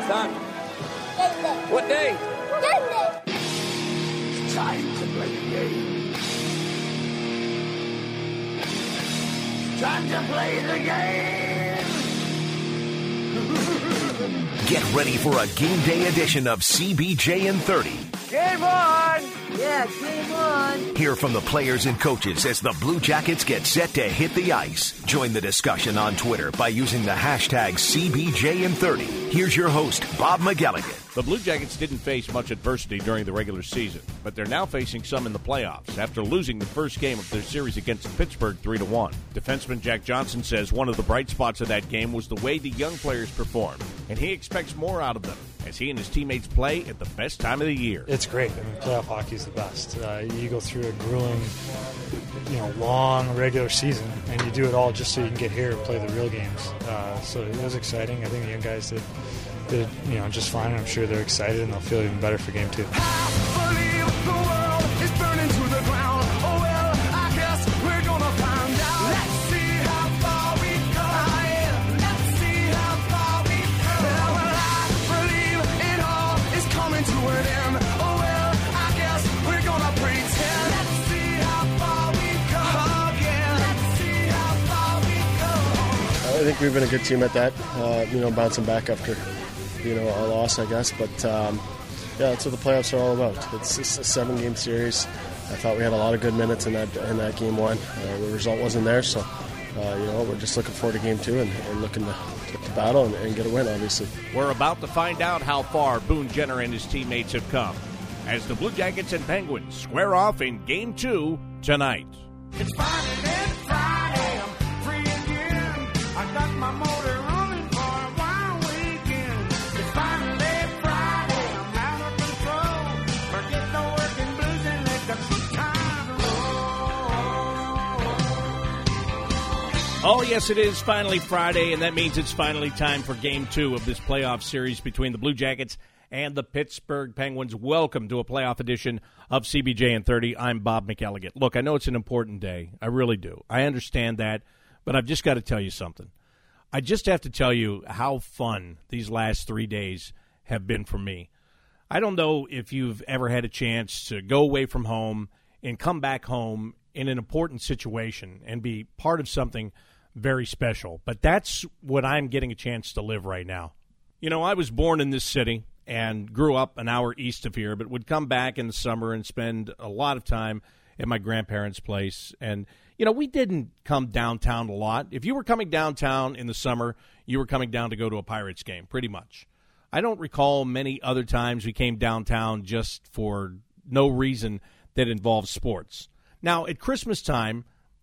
Son. Game day. What day? Game day. It's time to play the game. It's time to play the game. Get ready for a game day edition of CBJ and 30. Game on! Yeah, game on. Hear from the players and coaches as the Blue Jackets get set to hit the ice. Join the discussion on Twitter by using the hashtag CBJN30. Here's your host, Bob McElligott. The Blue Jackets didn't face much adversity during the regular season, but they're now facing some in the playoffs after losing the first game of their series against Pittsburgh 3-1. Defenseman Jack Johnson says one of the bright spots of that game was the way the young players performed, and he expects more out of them as he and his teammates play at the best time of the year. It's great. I mean, playoff hockey is the best. You go through a grueling, long regular season, and you do it all just so you can get here and play the real games. So it was exciting. I think the young guys did just fine. I'm sure they're excited, and they'll feel even better for game 2. I believe the world is burning to the ground. Oh, well, I guess we're gonna find out. Let's see how far we go. Let's see how far we go. Well, I believe it all is coming to an end. Oh, well, I guess we're gonna pretend. Let's see how far we go. Oh, yeah. Let's see how far we go. I think we've been a good team at that, bouncing back after a loss, I guess. But, that's what the playoffs are all about. It's a 7-game series. I thought we had a lot of good minutes in that game 1. The result wasn't there, so, we're just looking forward to game 2 and looking to battle and get a win, obviously. We're about to find out how far Boone Jenner and his teammates have come as the Blue Jackets and Penguins square off in game 2 tonight. It's Friday, I'm free again. I got my motor running for a wild weekend. It's finally Friday, I'm out of control. Forget the working blues and let the good time roll. Oh, yes, it is finally Friday, and that means it's finally time for Game 2 of this playoff series between the Blue Jackets and the Pittsburgh Penguins. Welcome to a playoff edition of CBJ and 30. I'm Bob McElligott. Look, I know it's an important day. I really do. I understand that, but I've just got to tell you something. I just have to tell you how fun these last 3 days have been for me. I don't know if you've ever had a chance to go away from home and come back home in an important situation and be part of something very special, but that's what I'm getting a chance to live right now. I was born in this city and grew up an hour east of here, but would come back in the summer and spend a lot of time at my grandparents' place. And, we didn't come downtown a lot. If you were coming downtown in the summer, you were coming down to go to a Pirates game, pretty much. I don't recall many other times we came downtown just for no reason that involved sports. Now, at Christmas time,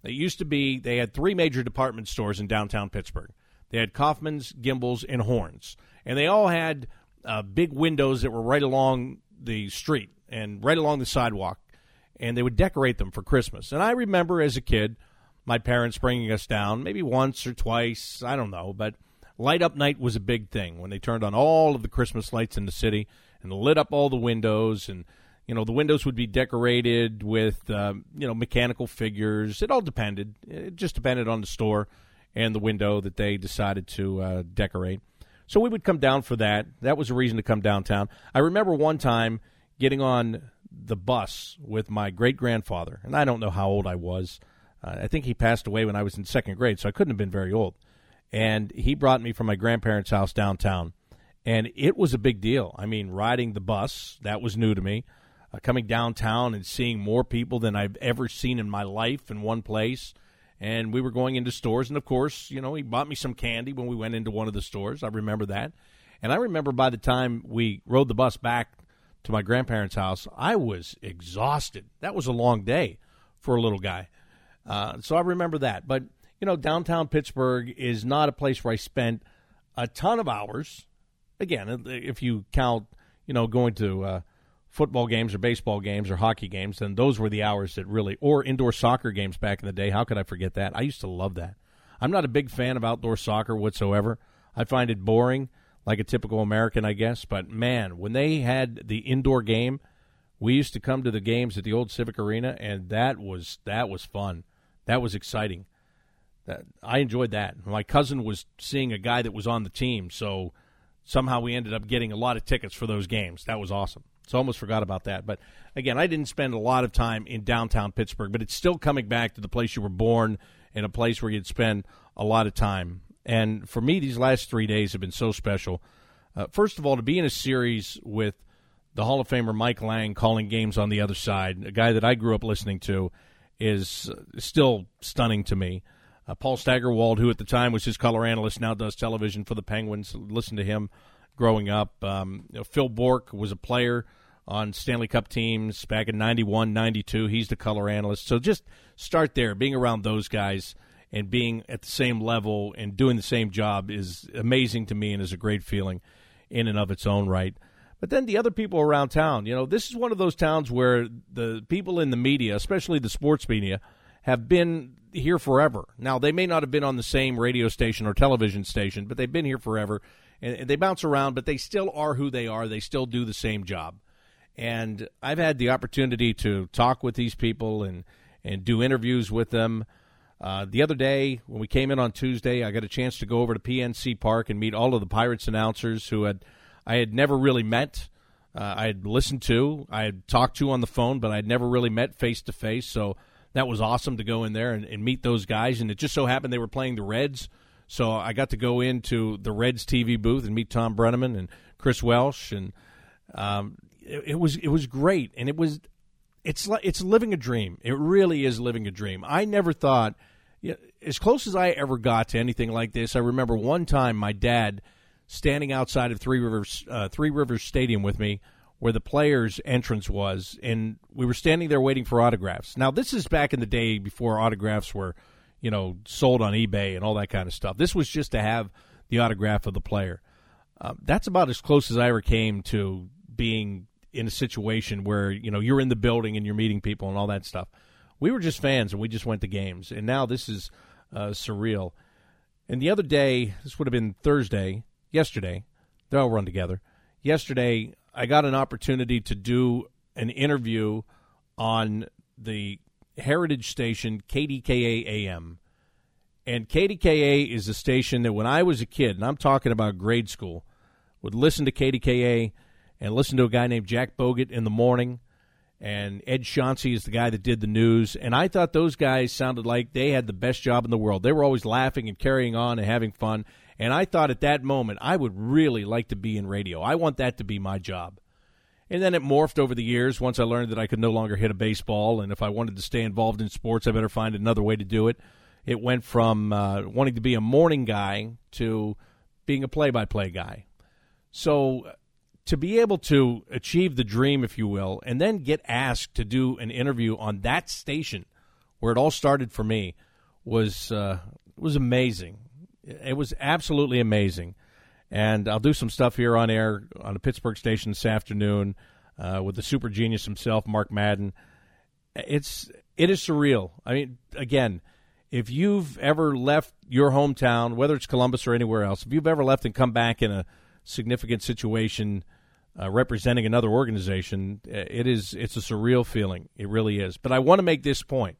they had 3 major department stores in downtown Pittsburgh. They had Kaufman's, Gimbel's, and Horn's. And they all had big windows that were right along the street and right along the sidewalk, and they would decorate them for Christmas. And I remember as a kid, my parents bringing us down maybe once or twice, I don't know, but light up night was a big thing when they turned on all of the Christmas lights in the city and lit up all the windows. And, the windows would be decorated with, mechanical figures. It all depended. It just depended on the store and the window that they decided to decorate. So we would come down for that. That was a reason to come downtown. I remember one time getting on the bus with my great-grandfather, and I don't know how old I was. I think he passed away when I was in 2nd grade, so I couldn't have been very old. And he brought me from my grandparents' house downtown, and it was a big deal. I mean, riding the bus, that was new to me. Coming downtown and seeing more people than I've ever seen in my life in one place. And we were going into stores, and, of course, he bought me some candy when we went into one of the stores. I remember that. And I remember by the time we rode the bus back to my grandparents' house, I was exhausted. That was a long day for a little guy. So I remember that. But, downtown Pittsburgh is not a place where I spent a ton of hours. Again, if you count, going to football games or baseball games or hockey games, then those were the hours that really, or indoor soccer games back in the day. How could I forget that? I used to love that. I'm not a big fan of outdoor soccer whatsoever. I find it boring, like a typical American, I guess. But, man, when they had the indoor game, we used to come to the games at the old Civic Arena, and that was fun. That was exciting. I enjoyed that. My cousin was seeing a guy that was on the team, so somehow we ended up getting a lot of tickets for those games. That was awesome. So I almost forgot about that. But, again, I didn't spend a lot of time in downtown Pittsburgh, but it's still coming back to the place you were born and a place where you'd spend a lot of time. And for me, these last 3 days have been so special. First of all, to be in a series with the Hall of Famer Mike Lang calling games on the other side, a guy that I grew up listening to, is still stunning to me. Paul Steigerwald, who at the time was his color analyst, now does television for the Penguins. Listen to him growing up. Phil Bourque was a player on Stanley Cup teams back in 91, 92. He's the color analyst. So just start there. Being around those guys and being at the same level and doing the same job is amazing to me and is a great feeling in and of its own right. But then the other people around town, this is one of those towns where the people in the media, especially the sports media, have been here forever. Now, they may not have been on the same radio station or television station, but they've been here forever. And they bounce around, but they still are who they are. They still do the same job. And I've had the opportunity to talk with these people and do interviews with them. The other day, when we came in on Tuesday, I got a chance to go over to PNC Park and meet all of the Pirates announcers who I had never really met. I had listened to, I had talked to on the phone, but I'd never really met face-to-face. So that was awesome to go in there and meet those guys. And it just so happened they were playing the Reds. So I got to go into the Reds TV booth and meet Tom Brenneman and Chris Welsh. And it was great. And it's living a dream. It really is living a dream. I never thought, as close as I ever got to anything like this, I remember one time my dad standing outside of Three Rivers Stadium with me where the players' entrance was, and we were standing there waiting for autographs. Now, this is back in the day before autographs were, sold on eBay and all that kind of stuff. This was just to have the autograph of the player. That's about as close as I ever came to being in a situation where, you're in the building and you're meeting people and all that stuff. We were just fans, and we just went to games, and now this is surreal. And the other day, this would have been yesterday, they all run together. Yesterday, I got an opportunity to do an interview on the heritage station KDKA AM. And KDKA is a station that when I was a kid, and I'm talking about grade school, would listen to KDKA and listen to a guy named Jack Bogut in the morning. And Ed Chauncey is the guy that did the news. And I thought those guys sounded like they had the best job in the world. They were always laughing and carrying on and having fun. And I thought at that moment, I would really like to be in radio. I want that to be my job. And then it morphed over the years once I learned that I could no longer hit a baseball. And if I wanted to stay involved in sports, I better find another way to do it. It went from wanting to be a morning guy to being a play-by-play guy. So to be able to achieve the dream, if you will, and then get asked to do an interview on that station where it all started for me was amazing. It was absolutely amazing. And I'll do some stuff here on air on the Pittsburgh station this afternoon with the super genius himself, Mark Madden. It is surreal. I mean, again, if you've ever left your hometown, whether it's Columbus or anywhere else, if you've ever left and come back in a significant situation representing another organization, it's a surreal feeling. It really is. But I want to make this point.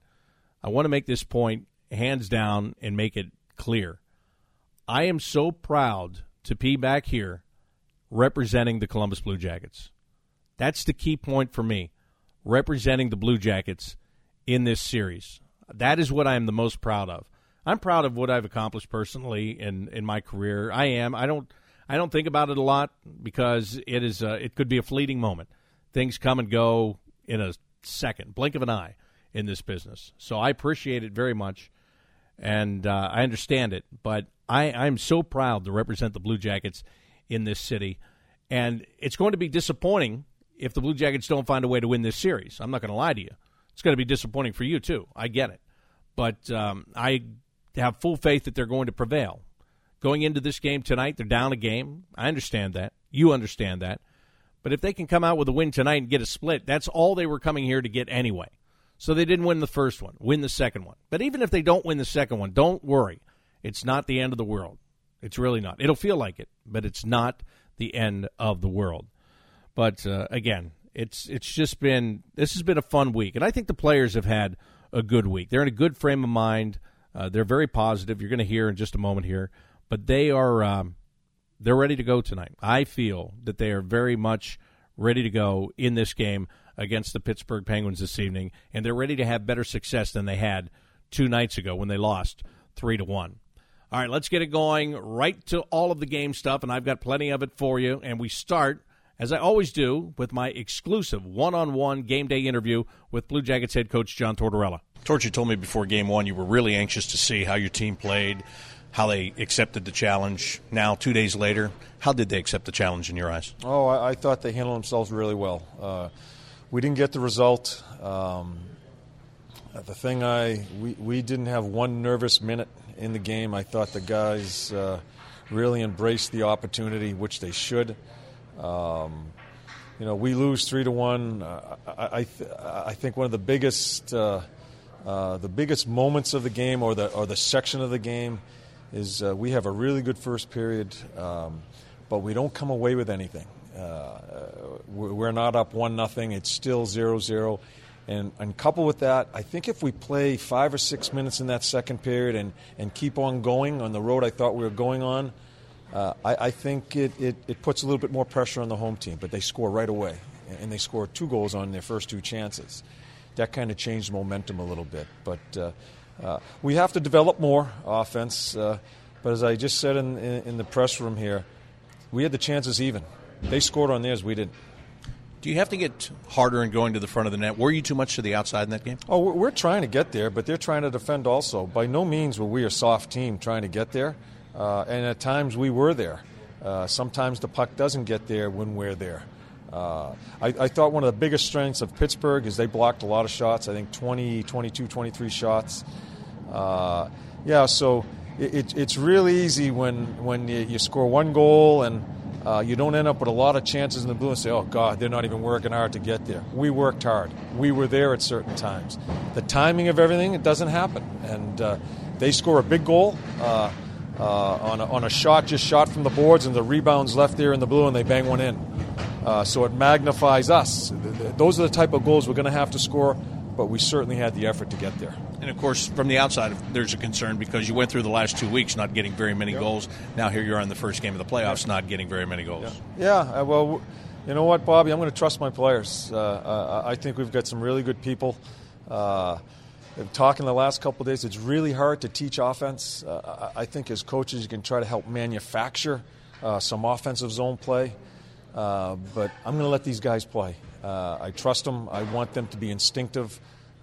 Hands down and make it clear. I am so proud to be back here representing the Columbus Blue Jackets. That's the key point for me, representing the Blue Jackets in this series. That is what I am the most proud of. I'm proud of what I've accomplished personally in my career. I am. I don't think about it a lot because it could be a fleeting moment. Things come and go in a second, blink of an eye in this business. So I appreciate it very much, and I understand it. But I'm so proud to represent the Blue Jackets in this city, and it's going to be disappointing if the Blue Jackets don't find a way to win this series. I'm not going to lie to you. It's going to be disappointing for you, too. I get it. But I have full faith that they're going to prevail. Going into this game tonight, they're down a game. I understand that. You understand that. But if they can come out with a win tonight and get a split, that's all they were coming here to get anyway. So they didn't win the first one, win the second one. But even if they don't win the second one, don't worry. It's not the end of the world. It's really not. It'll feel like it, but it's not the end of the world. But, again, this has been a fun week. And I think the players have had a good week. They're in a good frame of mind. They're very positive. You're going to hear in just a moment here. But they are they're ready to go tonight. I feel that they are very much ready to go in this game against the Pittsburgh Penguins this evening, and they're ready to have better success than they had 2 nights ago when they lost 3-1. All right, let's get it going right to all of the game stuff, and I've got plenty of it for you. And we start, as I always do, with my exclusive one-on-one game day interview with Blue Jackets head coach John Tortorella. Torch, you told me before Game 1 you were really anxious to see how your team played, how they accepted the challenge. Now, 2 days later, how did they accept the challenge in your eyes? Oh, I thought they handled themselves really well. We didn't get the result. We didn't have one nervous minute in the game. I thought the guys really embraced the opportunity, which they should. We lose 3-1. I think one of the biggest moments of the game, or the section of the game, is we have a really good first period, but we don't come away with anything. We're not up 1-0. It's still 0-0. And coupled with that, I think if we play 5 or 6 minutes in that second period and keep on going on the road I thought we were going on, I think it puts a little bit more pressure on the home team. But they score right away, and they scored 2 goals on their first 2 chances. That kind of changed momentum a little bit. But we have to develop more offense. But as I just said in the press room here, we had the chances even. They scored on theirs, we didn't. Do you have to get harder in going to the front of the net? Were you too much to the outside in that game? Oh, we're trying to get there, but they're trying to defend also. By no means were we a soft team trying to get there, and at times we were there. Sometimes the puck doesn't get there when we're there. I thought one of the biggest strengths of Pittsburgh is they blocked a lot of shots. I think 20, 22, 23 shots. So it's really easy when you score 1 goal and you don't end up with a lot of chances in the blue and say, oh, God, they're not even working hard to get there. We worked hard. We were there at certain times. The timing of everything, it doesn't happen. And they score a big goal on a shot just shot from the boards, and the rebound's left there in the blue, and they bang one in. So it magnifies us. Those are the type of goals we're going to have to score, but we certainly had the effort to get there. And, of course, from the outside, there's a concern because you went through the last 2 weeks not getting very many goals. Now here you are in the first game of the playoffs not getting very many goals. Well, you know what, Bobby? I'm going to trust my players. I think we've got some really good people. Talking the last couple of days, it's really hard to teach offense. I think as coaches you can try to help manufacture some offensive zone play. But I'm going to let these guys play. I trust them. I want them to be instinctive.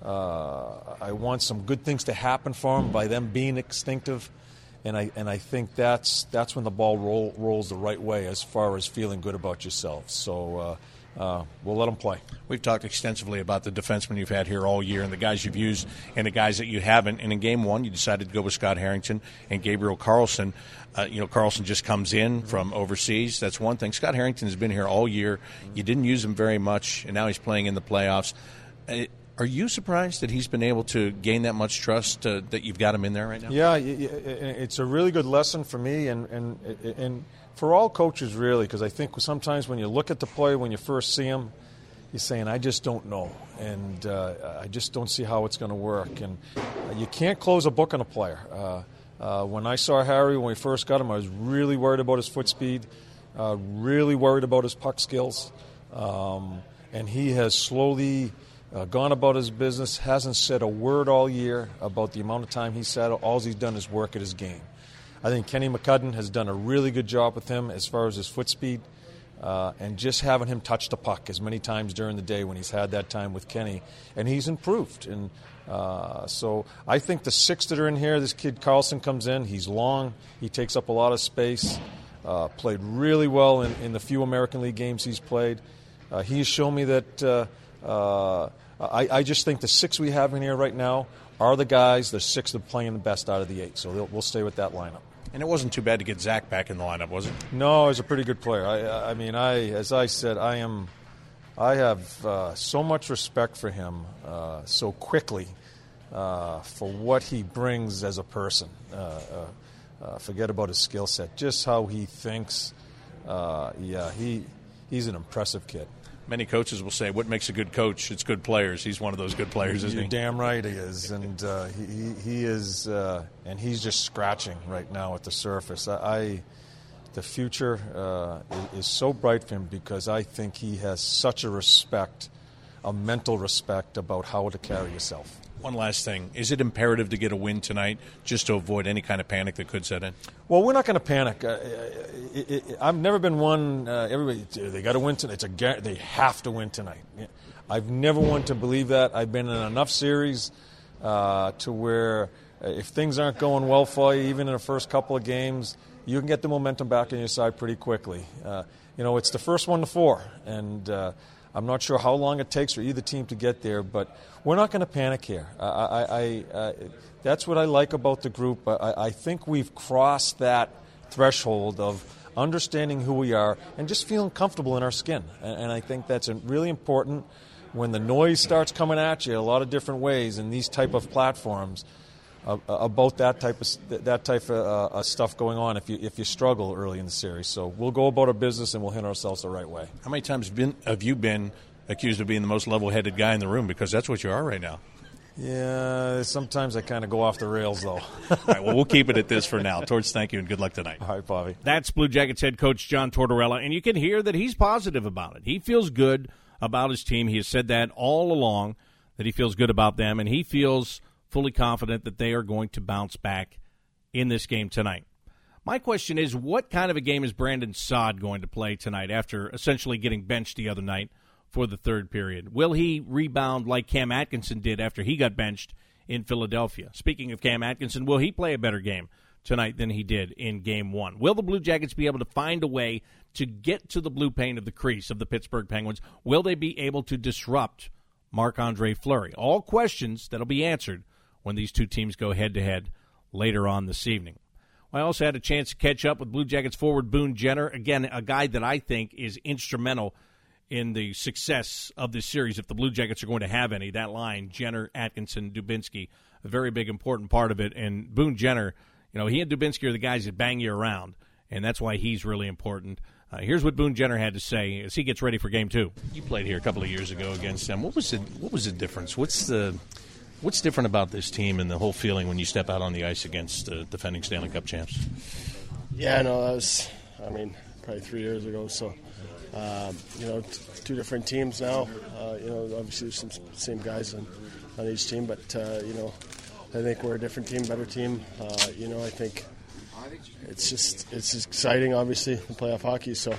I want some good things to happen for them by them being instinctive, and I think that's when the ball rolls the right way as far as feeling good about yourself. So we'll let them play. We've talked extensively about the defensemen you've had here all year and the guys you've used and the guys that you haven't. And in Game 1, you decided to go with Scott Harrington and Gabriel Carlsson. Carlsson just comes in from overseas. That's one thing. Scott Harrington has been here all year. You didn't use him very much, and now he's playing in the playoffs. Are you surprised that he's been able to gain that much trust that you've got him in there right now? Yeah, it's a really good lesson for me and for all coaches, really, because I think sometimes when you look at the player when you first see him, you're saying, I just don't know, and I just don't see how it's going to work. And you can't close a book on a player. When I saw Harry when we first got him, I was really worried about his foot speed, really worried about his puck skills, and he has slowly gone about his business, hasn't said a word all year about the amount of time he's sat. All he's done is work at his game. I think Kenny McCudden has done a really good job with him as far as his foot speed and just having him touch the puck as many times during the day when he's had that time with Kenny. And he's improved. And so I think the 6 that are in here, this kid Carlson comes in. He's long. He takes up a lot of space. Played really well in the few American League games he's played. He's shown me that I just think the 6 we have in here right now are the guys, the 6 that are playing the best out of the 8. So we'll stay with that lineup. And it wasn't too bad to get Zach back in the lineup, was it? No, he's a pretty good player. As I said, I have so much respect for him so quickly for what he brings as a person. Forget about his skill set, just how he thinks. He's an impressive kid. Many coaches will say, what makes a good coach? It's good players. He's one of those good players, isn't he? You're damn right he is. And he is, and he's just scratching right now at the surface. the future is so bright for him because I think he has such a mental respect about how to carry yourself. One last thing. Is it imperative to get a win tonight just to avoid any kind of panic that could set in? Well, we're not going to panic. I've never been one, everybody, they got to win tonight. They have to win tonight. I've never wanted to believe that. I've been in enough series to where if things aren't going well for you, even in the first couple of games, you can get the momentum back on your side pretty quickly. It's the first 1 to 4, and I'm not sure how long it takes for either team to get there, but we're not going to panic here. That's what I like about the group. I think we've crossed that threshold of understanding who we are and just feeling comfortable in our skin. And I think that's really important when the noise starts coming at you a lot of different ways in these type of platforms about that type of stuff going on if you struggle early in the series. So we'll go about our business and we'll hit ourselves the right way. How many times have you been accused of being the most level-headed guy in the room? Because that's what you are right now. Yeah, sometimes I kind of go off the rails, though. All right, well, we'll keep it at this for now. Torch, thank you, and good luck tonight. All right, Bobby. That's Blue Jackets head coach John Tortorella, and you can hear that he's positive about it. He feels good about his team. He has said that all along, that he feels good about them, and he feels fully confident that they are going to bounce back in this game tonight. My question is, what kind of a game is Brandon Saad going to play tonight after essentially getting benched the other night for the third period? Will he rebound like Cam Atkinson did after he got benched in Philadelphia? Speaking of Cam Atkinson, will he play a better game tonight than he did in Game 1? Will the Blue Jackets be able to find a way to get to the blue paint of the crease of the Pittsburgh Penguins? Will they be able to disrupt Marc-Andre Fleury? All questions that will be answered when these two teams go head-to-head later on this evening. I also had a chance to catch up with Blue Jackets forward Boone Jenner, again, a guy that I think is instrumental in the success of this series. If the Blue Jackets are going to have any, that line, Jenner, Atkinson, Dubinsky, a very big, important part of it. And Boone Jenner, he and Dubinsky are the guys that bang you around, and that's why he's really important. Here's what Boone Jenner had to say as he gets ready for Game 2. You played here a couple of years ago against them. What was the difference? What's different about this team and the whole feeling when you step out on the ice against the defending Stanley Cup champs? Yeah, no, that was, probably 3 years ago. So, two different teams now. Obviously there's some same guys on each team, but, I think we're a different team, better team. I think it's exciting, obviously, in playoff hockey. So,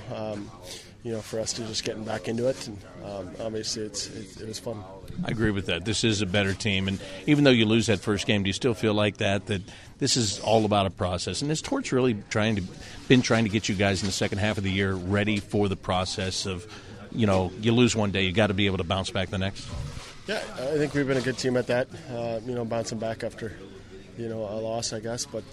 for us to just getting back into it, and obviously it was fun. I agree with that. This is a better team, and even though you lose that first game, do you still feel like that this is all about a process? And is Torch really trying to get you guys in the second half of the year ready for the process of, you lose one day, you got to be able to bounce back the next? Yeah, I think we've been a good team at that, bouncing back after, a loss, I guess. But,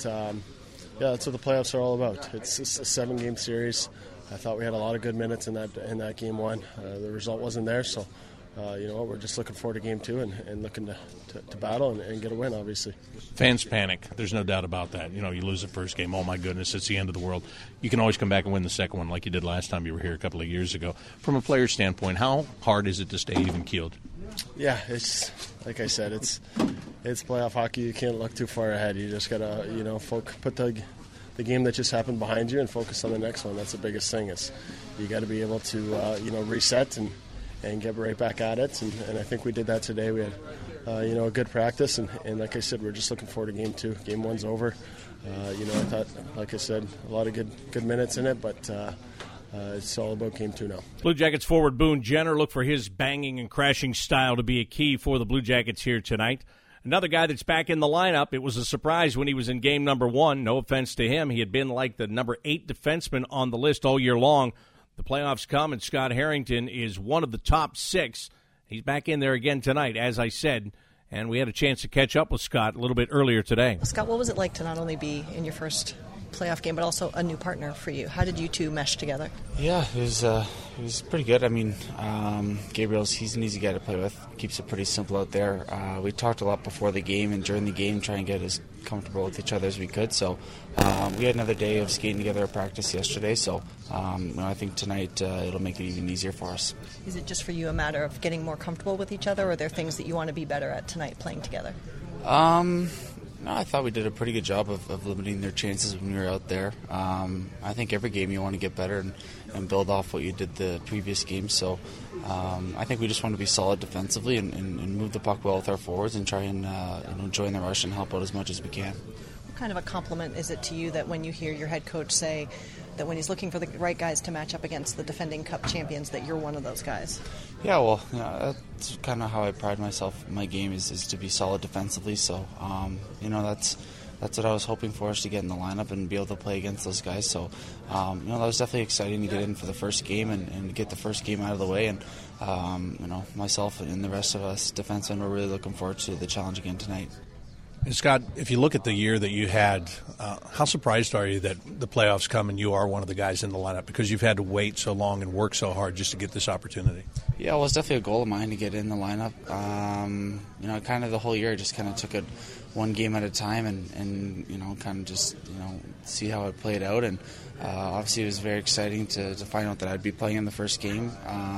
that's what the playoffs are all about. It's a 7-game series. I thought we had a lot of good minutes in that Game 1. The result wasn't there, so we're just looking forward to Game 2 and looking to battle and get a win, obviously. Fans panic. There's no doubt about that. You lose the first game. Oh, my goodness, it's the end of the world. You can always come back and win the second one like you did last time you were here a couple of years ago. From a player's standpoint, how hard is it to stay even-keeled? Yeah, it's like I said, it's playoff hockey. You can't look too far ahead. You just got to, put the game that just happened behind you and focus on the next one. That's the biggest thing. Is you got to be able to reset and get right back at it. And I think we did that today. We had a good practice, and like I said, we're just looking forward to Game 2. Game 1's over. I thought, like I said, a lot of good minutes in it, but it's all about Game 2 now. Blue Jackets forward Boone Jenner, look for his banging and crashing style to be a key for the Blue Jackets here tonight. Another guy that's back in the lineup, it was a surprise when he was in game number 1. No offense to him. He had been like the number 8 defenseman on the list all year long. The playoffs come, and Scott Harrington is one of the top 6. He's back in there again tonight, as I said, and we had a chance to catch up with Scott a little bit earlier today. Scott, what was it like to not only be in your first playoff game, but also a new partner for you? How did you two mesh together? Yeah, it was pretty good. Gabriel's, he's an easy guy to play with. Keeps it pretty simple out there. We talked a lot before the game and during the game, trying to get as comfortable with each other as we could. So we had another day of skating together at practice yesterday. So I think tonight it'll make it even easier for us. Is it just for you a matter of getting more comfortable with each other, or are there things that you want to be better at tonight playing together? No, I thought we did a pretty good job of limiting their chances when we were out there. I think every game you want to get better and build off what you did the previous game. So I think we just want to be solid defensively and move the puck well with our forwards and try and join the rush and help out as much as we can. What kind of a compliment is it to you that when you hear your head coach say that when he's looking for the right guys to match up against the defending Cup champions, that you're one of those guys? Yeah, well, that's kind of how I pride myself in my game is to be solid defensively. So, that's what I was hoping for us to get in the lineup and be able to play against those guys. So, that was definitely exciting to get in for the first game and get the first game out of the way. And, myself and the rest of us defensemen were really looking forward to the challenge again tonight. And Scott, if you look at the year that you had, how surprised are you that the playoffs come and you are one of the guys in the lineup because you've had to wait so long and work so hard just to get this opportunity? Yeah, well, it's definitely a goal of mine to get in the lineup. Kind of the whole year, just kind of took it one game at a time and kind of just, see how it played out. And obviously it was very exciting to find out that I'd be playing in the first game.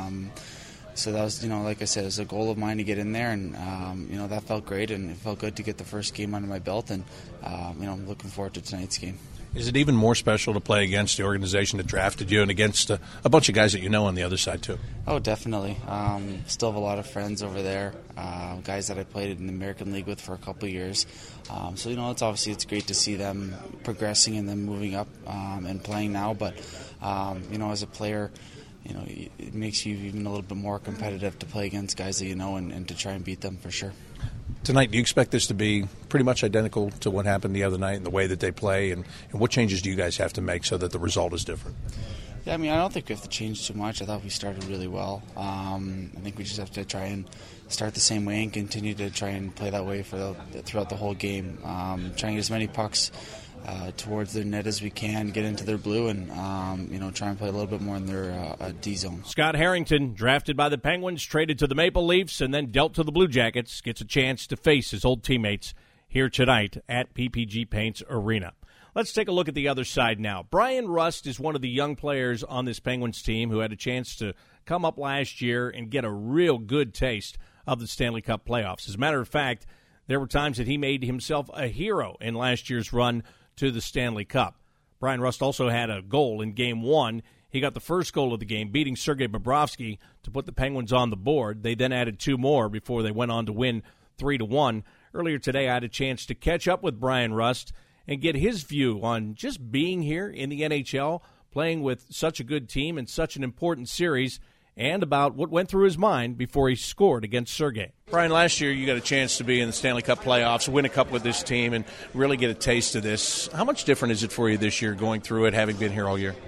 So that was, like I said, it was a goal of mine to get in there, and that felt great, and it felt good to get the first game under my belt, and I'm looking forward to tonight's game. Is it even more special to play against the organization that drafted you and against a bunch of guys that you know on the other side too? Oh, definitely. Still have a lot of friends over there, guys that I played in the American League with for a couple of years. It's great to see them progressing and them moving up and playing now. But as a player, it makes you even a little bit more competitive to play against guys that you know and to try and beat them for sure. Tonight, do you expect this to be pretty much identical to what happened the other night and the way that they play? And what changes do you guys have to make so that the result is different? Yeah, I don't think we have to change too much. I thought we started really well. I think we just have to try and start the same way and continue to try and play that way throughout the whole game. Try and get as many pucks towards their net as we can, get into their blue, and try and play a little bit more in their D zone. Scott Harrington, drafted by the Penguins, traded to the Maple Leafs, and then dealt to the Blue Jackets, gets a chance to face his old teammates here tonight at PPG Paints Arena. Let's take a look at the other side now. Bryan Rust is one of the young players on this Penguins team who had a chance to come up last year and get a real good taste of the Stanley Cup playoffs. As a matter of fact, there were times that he made himself a hero in last year's run to the Stanley Cup. Bryan Rust also had a goal in Game 1. He got the first goal of the game, beating Sergei Bobrovsky to put the Penguins on the board. They then added 2 more before they went on to win 3-1. Earlier today, I had a chance to catch up with Bryan Rust and get his view on just being here in the NHL, playing with such a good team in such an important series, and about what went through his mind before he scored against Sergei. Brian, last year you got a chance to be in the Stanley Cup playoffs, win a cup with this team, and really get a taste of this. How much different is it for you this year going through it, having been here all year?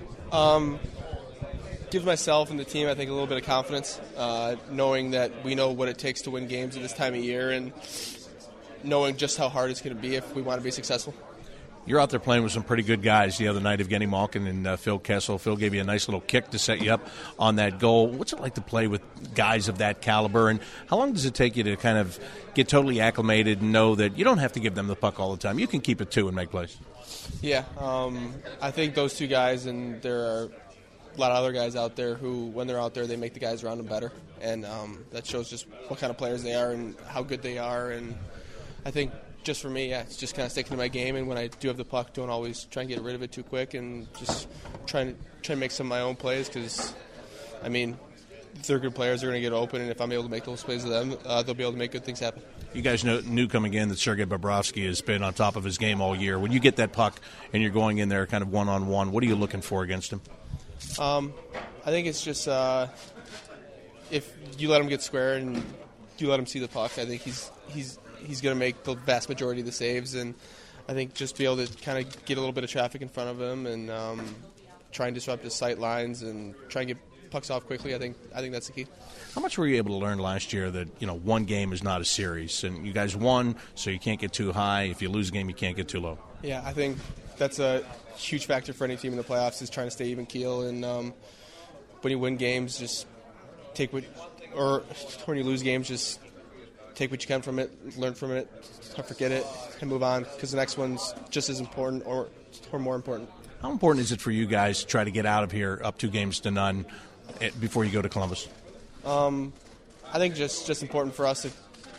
Gives myself and the team, I think, a little bit of confidence, knowing that we know what it takes to win games at this time of year and knowing just how hard it's going to be if we want to be successful. You're out there playing with some pretty good guys the other night, Evgeny Malkin and Phil Kessel. Phil gave you a nice little kick to set you up on that goal. What's it like to play with guys of that caliber, and how long does it take you to kind of get totally acclimated and know that you don't have to give them the puck all the time? You can keep it 2 and make plays. Yeah, I think those 2 guys, and there are a lot of other guys out there who, when they're out there, they make the guys around them better, and that shows just what kind of players they are and how good they are. And I think just for me, it's just kind of sticking to my game, and when I do have the puck, don't always try and get rid of it too quick, and just try to make some of my own plays, because, if they're good players, they're going to get open, and if I'm able to make those plays with them, they'll be able to make good things happen. You guys knew coming in that Sergei Bobrovsky has been on top of his game all year. When you get that puck and you're going in there kind of one-on-one, what are you looking for against him? I think it's just if you let him get square and you let him see the puck, I think he's going to make the vast majority of the saves, and I think just be able to kind of get a little bit of traffic in front of him and try and disrupt his sight lines and try and get pucks off quickly. I think that's the key. How much were you able to learn last year that one game is not a series, and you guys won, so you can't get too high. If you lose a game, you can't get too low. Yeah, I think that's a huge factor for any team in the playoffs is trying to stay even keel, and when you win games, just or when you lose games, just take what you can from it, learn from it, forget it, and move on, because the next one's just as important or more important. How important is it for you guys to try to get out of here up 2-0 before you go to Columbus? I think just important for us to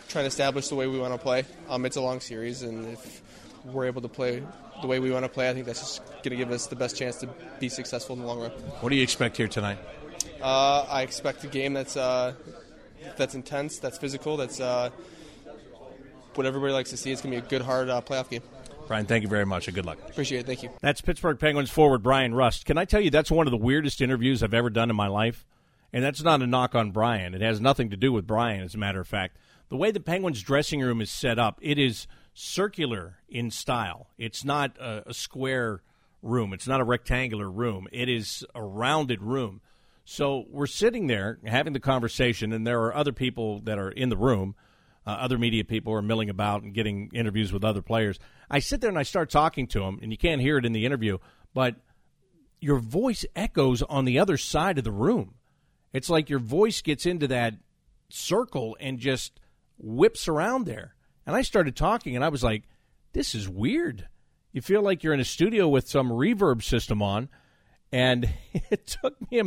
trying to establish the way we want to play. It's a long series, and if we're able to play the way we want to play, I think that's just going to give us the best chance to be successful in the long run. What do you expect here tonight? I expect a game that's intense, that's physical, that's what everybody likes to see. It's going to be a good, hard playoff game. Brian, thank you very much, and good luck. Appreciate it. Thank you. That's Pittsburgh Penguins forward Brian Rust. Can I tell you, that's one of the weirdest interviews I've ever done in my life? And that's not a knock on Brian. It has nothing to do with Brian, as a matter of fact. The way the Penguins' dressing room is set up, it is circular in style. It's not a square room. It's not a rectangular room. It is a rounded room. So we're sitting there having the conversation, and there are other people that are in the room. Other media people are milling about and getting interviews with other players. I sit there and I start talking to them, and you can't hear it in the interview, but your voice echoes on the other side of the room. It's like your voice gets into that circle and just whips around there. And I started talking, and I was like, this is weird. You feel like you're in a studio with some reverb system on, and it took me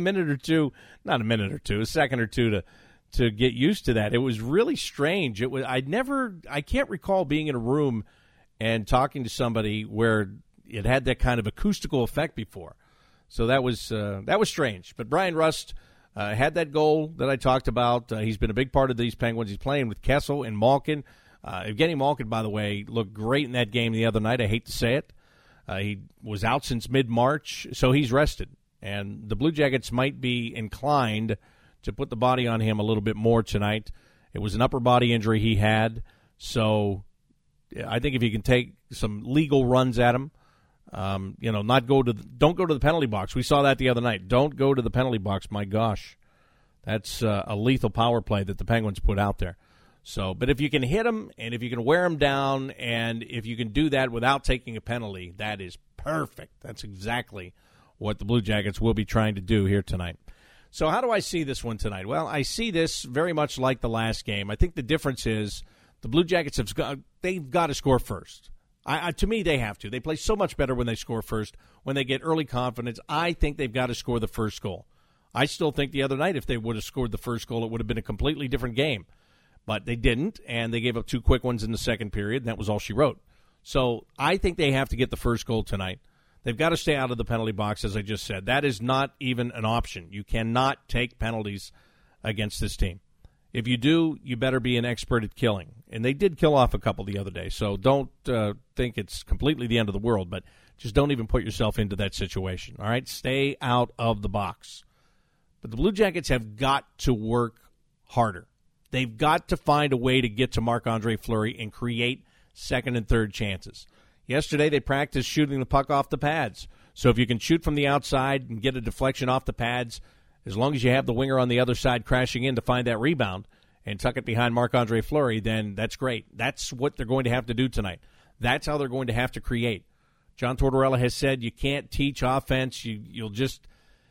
a second or two to get used to that. It was really strange. I can't recall being in a room and talking to somebody where it had that kind of acoustical effect before. So that was strange. But Brian Rust had that goal that I talked about. He's been a big part of these Penguins. He's playing with Kessel and Malkin. Evgeny Malkin, by the way, looked great in that game the other night. I hate to say it. He was out since mid-March, so he's rested. And the Blue Jackets might be inclined to put the body on him a little bit more tonight. It was an upper body injury he had, so I think if you can take some legal runs at him, don't go to the penalty box. We saw that the other night. Don't go to the penalty box. My gosh, that's a lethal power play that the Penguins put out there. So, but if you can hit him and if you can wear him down and if you can do that without taking a penalty, that is perfect. That's exactly what the Blue Jackets will be trying to do here tonight. So how do I see this one tonight? Well, I see this very much like the last game. I think the difference is the Blue Jackets they've got to score first. To me, they have to. They play so much better when they score first, when they get early confidence. I think they've got to score the first goal. I still think the other night if they would have scored the first goal, it would have been a completely different game. But they didn't, and they gave up 2 quick ones in the second period, and that was all she wrote. So I think they have to get the first goal tonight. They've got to stay out of the penalty box, as I just said. That is not even an option. You cannot take penalties against this team. If you do, you better be an expert at killing. And they did kill off a couple the other day, so don't think it's completely the end of the world, but just don't even put yourself into that situation. All right? Stay out of the box. But the Blue Jackets have got to work harder. They've got to find a way to get to Marc-Andre Fleury and create second and third chances. Yesterday, they practiced shooting the puck off the pads. So if you can shoot from the outside and get a deflection off the pads, as long as you have the winger on the other side crashing in to find that rebound and tuck it behind Marc-Andre Fleury, then that's great. That's what they're going to have to do tonight. That's how they're going to have to create. John Tortorella has said you can't teach offense. You'll just,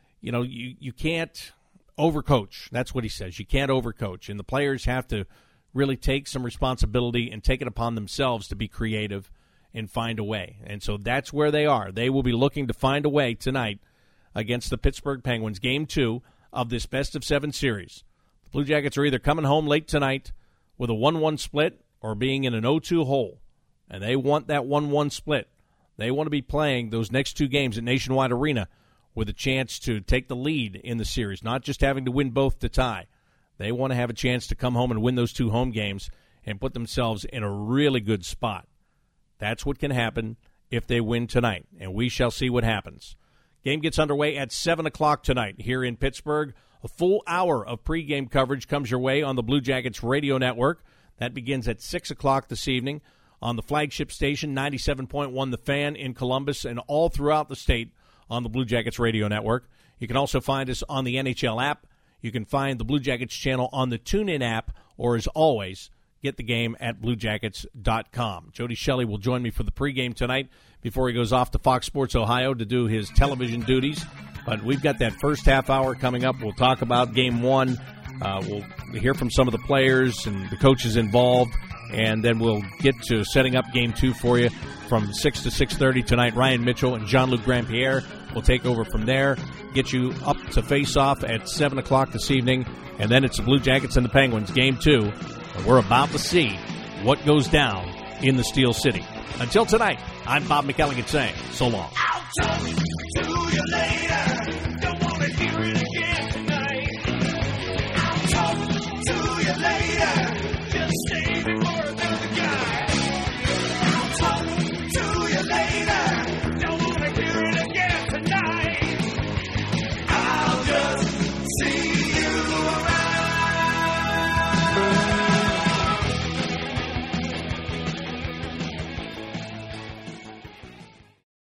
you can't overcoach. That's what he says. You can't overcoach. And the players have to really take some responsibility and take it upon themselves to be creative and find a way. And so that's where they are. They will be looking to find a way tonight against the Pittsburgh Penguins, Game 2 of this best-of-7 series. The Blue Jackets are either coming home late tonight with a 1-1 split or being in an 0-2 hole, and they want that 1-1 split. They want to be playing those next 2 games at Nationwide Arena with a chance to take the lead in the series, not just having to win both to tie. They want to have a chance to come home and win those 2 home games and put themselves in a really good spot. That's what can happen if they win tonight, and we shall see what happens. Game gets underway at 7 o'clock tonight here in Pittsburgh. A full hour of pregame coverage comes your way on the Blue Jackets radio network. That begins at 6 o'clock this evening on the flagship station, 97.1 The Fan in Columbus, and all throughout the state on the Blue Jackets radio network. You can also find us on the NHL app. You can find the Blue Jackets channel on the TuneIn app, or as always, get the game at BlueJackets.com. Jody Shelley will join me for the pregame tonight before he goes off to Fox Sports Ohio to do his television duties. But we've got that first half hour coming up. We'll talk about Game 1. We'll hear from some of the players and the coaches involved, and then we'll get to setting up Game 2 for you from 6 to 6:30 tonight. Ryan Mitchell and Jean-Luc Grandpierre will take over from there, get you up to face-off at 7 o'clock this evening, and then it's the Blue Jackets and the Penguins, Game 2, And we're about to see what goes down in the Steel City. Until tonight, I'm Bob McElligott saying so long. I'll talk to you later. Don't want to hear it again tonight. I'll talk to you later.